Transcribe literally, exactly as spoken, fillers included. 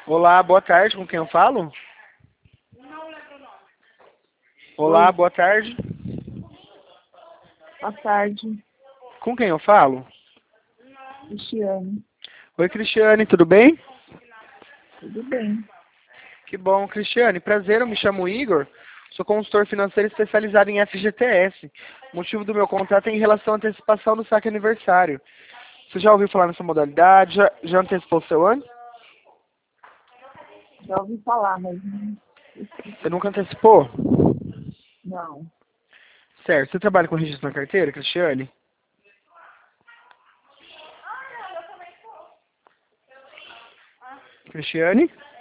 Olá, boa tarde, com quem eu falo? Olá, Oi, boa tarde. boa tarde, Com quem eu falo? Cristiane. Oi, Cristiane, tudo bem? Tudo bem? Que bom, Cristiane. Prazer, eu me chamo Igor. Sou consultor financeiro especializado em F G T S. O motivo do meu contato é em relação à antecipação do saque aniversário. Você já ouviu falar nessa modalidade? Já, já antecipou o seu ano? Já ouvi falar, mas não. Você nunca antecipou? Não. Certo. Você trabalha com registro na carteira, Cristiane? Cristiane?